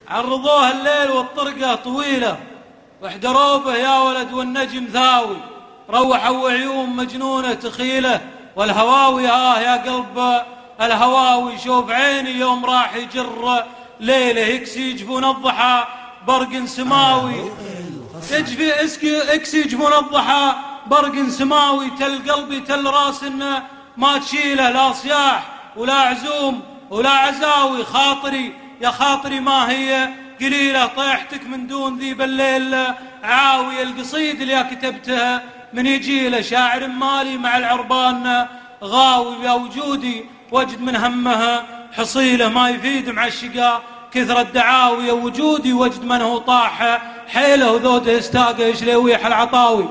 عرضوه الليل والطرقة طويلة، واحدروا به يا ولد والنجم ثاوي، روحوا وعيون مجنونة تخيله، والهواوي يا قلب الهواوي، شوف عيني يوم راح يجر ليله، يكسي جفون الضحى برق سماوي، اكسي جفون الضحى برق سماوي، تل قلبي تل راس ما تشيله، لا صياح ولا عزوم ولا عزاوي، خاطري يا خاطري ما هي قليلة، طيحتك من دون ذي بالليل عاوي، القصيد اللي كتبتها من يجيله، شاعر مالي مع العربان غاوي، يا وجودي وجد من همها حصيلة، ما يفيد مع الشقاء كثر الدعاوي، يا وجودي وجد من هو طاح حيله، وذوده استاقه شليويح العطاوي،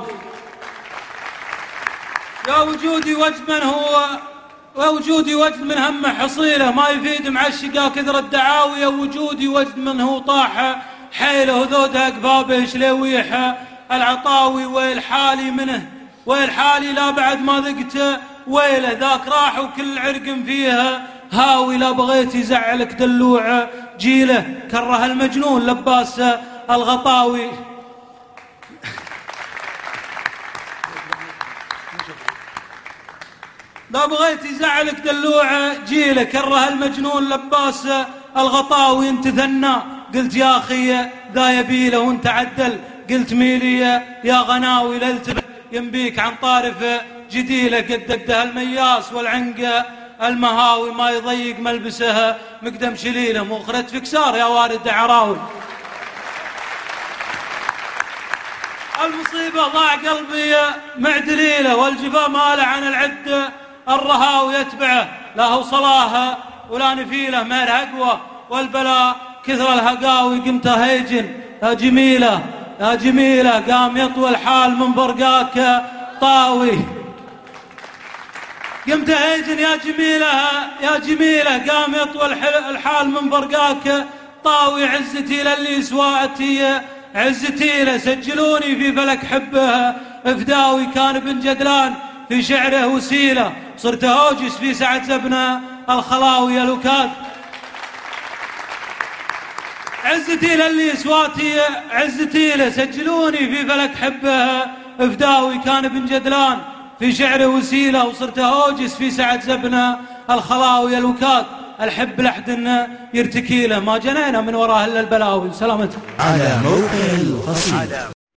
يا وجودي وجد من هو ووجودي وجد من همه حصيله، ما يفيد مع الشقا كثر الدعاوي، يا وجودي وجد من هو طاح حيله، ذوده اقبابه شليويح العطاوي، ويل حالي منه ويل حالي لا بعد ما ذقت ويله، ذاك راح وكل عرق فيها هاوي، لا بغيت يزعلك دلوع جيله، كره المجنون لباس الغطاوي. لا بغيت يزعلك دلوع جيله، كره المجنون لباس الغطاوي، انت ثنى قلت يا اخي ذا يبيله، وانت عدل قلت ميلي يا غناوي، لالتفت ينبيك عن طارف جديله، قدده المياس والعنق المهاوي، ما يضيق ملبسها مقدم شليله، مخرت في كسار يا وارد عراوي، المصيبة ضاع قلبي معدليله، والجفا ماله عن العد الرهاوي، يتبعه لا هو صلاها ولا نفيله، مير هقوة والبلاء كثر الهقاوي، قمت هيجن يا جميلة يا جميلة، قام يطوي الحال من برقاك طاوي، قمت هيجن يا جميلة يا جميلة، قام يطوي الحال من برقاك طاوي، عزتي للي سواتي عزتي له، سجلوني في فلك حبه افداوي، كان ابن جدلان في شعره وسيله، صرت هوجس في سعة زبنة الخلاوي، يا لوكاد عزتي للي سواتي عزتي له، سجلوني في فلك حبه افداوي، كان ابن جدلان في شعره وسيله، وصرت هوجس في سعة زبنة الخلاوي، يا لوكاد الحب لحد يرتكي له، ما جنينا من وراه الا البلاوي. سلامتك. على موقع القصيد.